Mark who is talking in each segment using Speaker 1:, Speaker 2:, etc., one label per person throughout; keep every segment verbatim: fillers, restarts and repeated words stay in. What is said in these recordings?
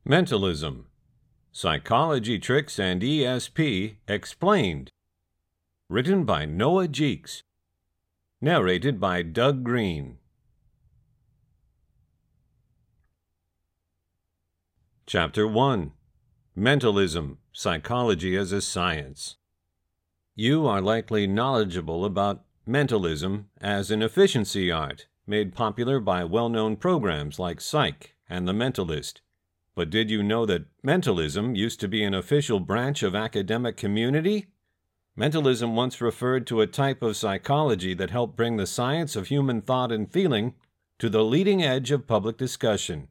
Speaker 1: Mentalism. Psychology Tricks and E S P Explained. Written by Noah Jeeks. Narrated by Doug Green. Chapter one. Mentalism. Psychology as a Science. You are likely knowledgeable about mentalism as an efficiency art made popular by well-known programs like Psych and The Mentalist. But did you know that mentalism used to be an official branch of academic community? Mentalism once referred to a type of psychology that helped bring the science of human thought and feeling to the leading edge of public discussion.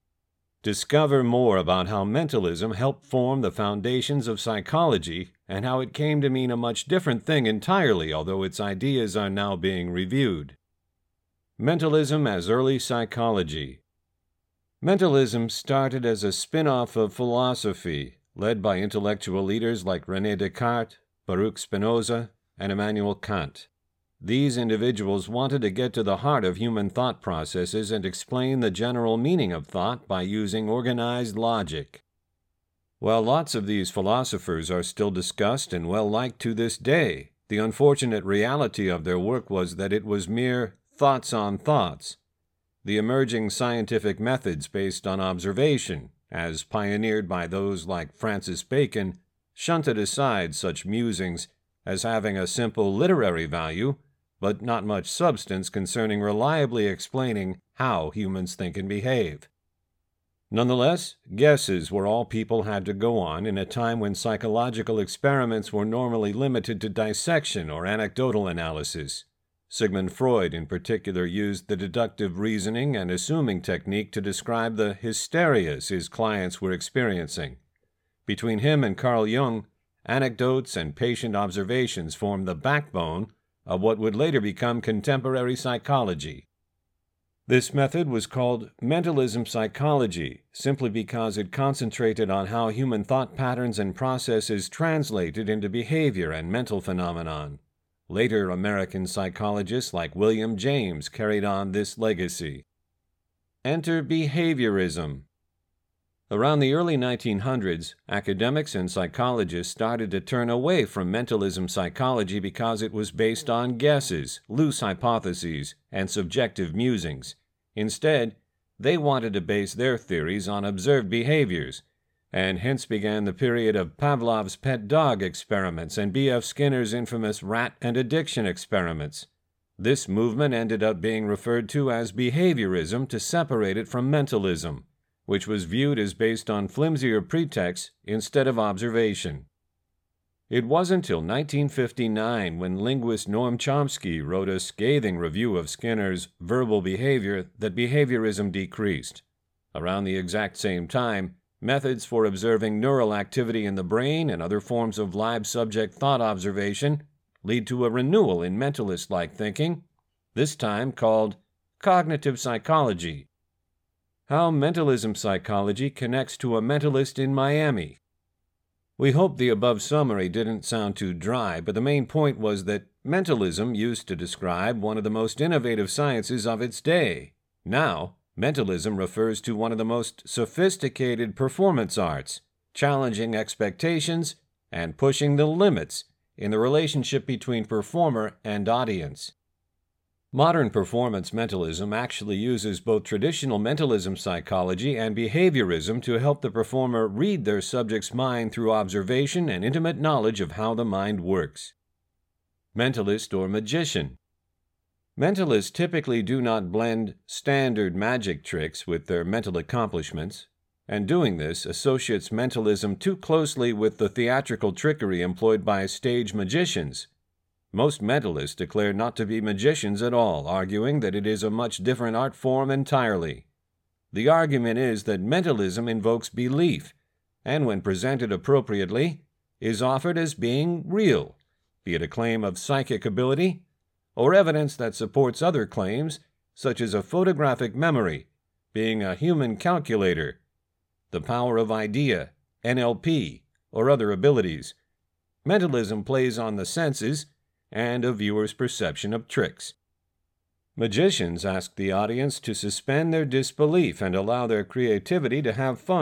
Speaker 1: Discover more about how mentalism helped form the foundations of psychology and how it came to mean a much different thing entirely, although its ideas are now being reviewed. Mentalism as early psychology. Mentalism started as a spin-off of philosophy, led by intellectual leaders like René Descartes, Baruch Spinoza, and Immanuel Kant. These individuals wanted to get to the heart of human thought processes and explain the general meaning of thought by using organized logic. While lots of these philosophers are still discussed and well-liked to this day, the unfortunate reality of their work was that it was mere thoughts on thoughts. The emerging scientific methods based on observation, as pioneered by those like Francis Bacon, shunted aside such musings as having a simple literary value, but not much substance concerning reliably explaining how humans think and behave. Nonetheless, guesses were all people had to go on in a time when psychological experiments were normally limited to dissection or anecdotal analysis. Sigmund Freud, in particular, used the deductive reasoning and assuming technique to describe the hysterias his clients were experiencing. Between him and Carl Jung, anecdotes and patient observations formed the backbone of what would later become contemporary psychology. This method was called mentalism psychology, simply because it concentrated on how human thought patterns and processes translated into behavior and mental phenomenon. Later American psychologists like William James carried on this legacy. Enter behaviorism. Around the early nineteen hundreds, academics and psychologists started to turn away from mentalism psychology because it was based on guesses, loose hypotheses, and subjective musings. Instead, they wanted to base their theories on observed behaviors, and hence began the period of Pavlov's pet dog experiments and B F Skinner's infamous rat and addiction experiments. This movement ended up being referred to as behaviorism to separate it from mentalism, which was viewed as based on flimsier pretexts instead of observation. It wasn't until nineteen fifty-nine when linguist Noam Chomsky wrote a scathing review of Skinner's verbal behavior that behaviorism decreased. Around the exact same time, methods for observing neural activity in the brain and other forms of live subject thought observation lead to a renewal in mentalist-like thinking, this time called cognitive psychology. How mentalism psychology connects to a mentalist in Miami. We hope the above summary didn't sound too dry, but the main point was that mentalism used to describe one of the most innovative sciences of its day. Now, mentalism refers to one of the most sophisticated performance arts, challenging expectations and pushing the limits in the relationship between performer and audience. Modern performance mentalism actually uses both traditional mentalism psychology and behaviorism to help the performer read their subject's mind through observation and intimate knowledge of how the mind works. Mentalist or magician. Mentalists typically do not blend standard magic tricks with their mental accomplishments, and doing this associates mentalism too closely with the theatrical trickery employed by stage magicians. Most mentalists declare not to be magicians at all, arguing that it is a much different art form entirely. The argument is that mentalism invokes belief, and when presented appropriately, is offered as being real, be it a claim of psychic ability or evidence that supports other claims, such as a photographic memory, being a human calculator, the power of idea, N L P, or other abilities. Mentalism plays on the senses and a viewer's perception of tricks. Magicians ask the audience to suspend their disbelief and allow their creativity to have fun